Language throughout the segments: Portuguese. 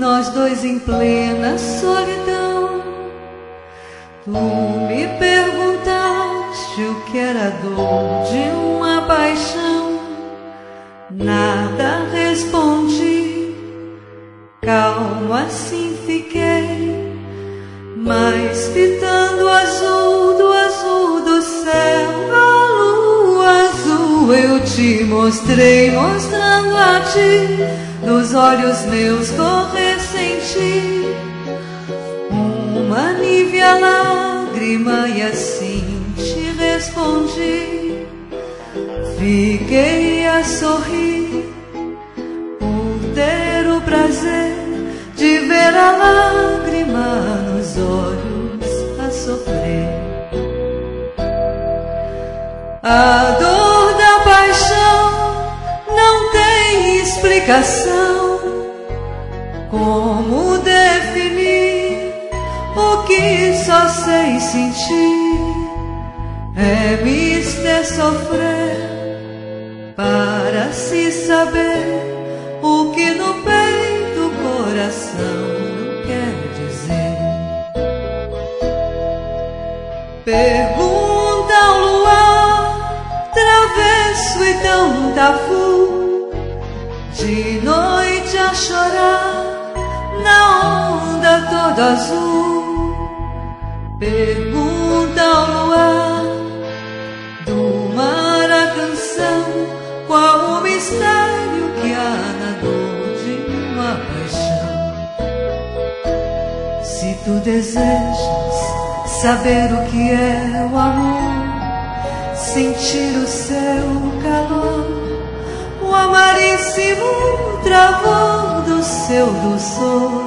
nós dois em plena solidão. Tu me perguntaste o que era dor de uma paixão. Nada respondi, calmo assim fiquei, mas fitando o azul do céu, a lua azul eu te mostrei, mostrando a ti, dos olhos meus correr sem ti uma nívea lágrima, e assim te respondi. Fiquei a sorrir por ter o prazer de ver a lágrima nos olhos a sofrer. A dor da paixão não tem explicação. Como definir o que só sei sentir? É mister sofrer para se saber o que no peito o coração não quer dizer. Pergunta ao luar, travesso e tão tafu, de noite a chorar na onda toda azul. Pergunta ao luar, do mar a canção, qual o mistério que há na dor de uma paixão. Se tu desejas saber o que é o amor, sentir o seu calor, o amaríssimo travor do seu doçor,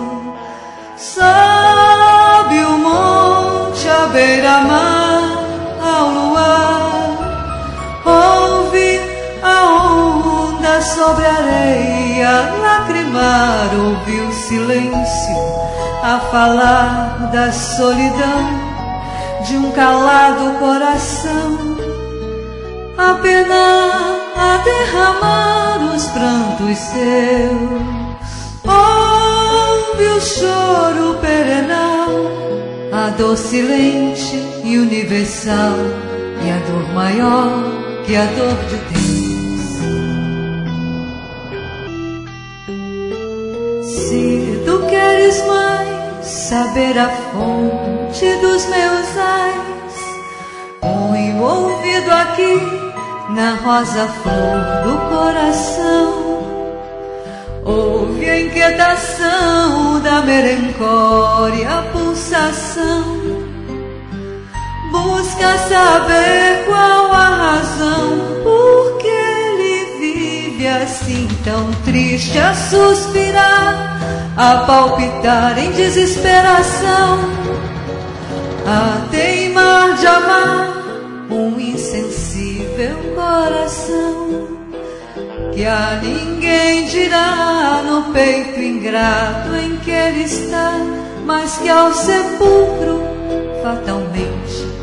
sobe o monte à beira-mar ao luar, ouve a onda sobre a areia lacrimar, ouve o silêncio a falar da solidão de um calado coração, a penar, a derramar os prantos seus. Ouve o choro perenal, a dor silente e universal, e a dor maior que a dor de Deus. Se tu queres mais saber a fonte dos meus ais, põe o ouvido aqui na rosa flor do coração. Ouve a inquietação da merencória, a pulsação. Busca saber qual a razão, por que ele vive assim tão triste, a suspirar, a palpitar em desesperação, a teimar de amar um insensível coração, que a ninguém dirá no peito ingrato em que ele está, mas que ao sepulcro fatalmente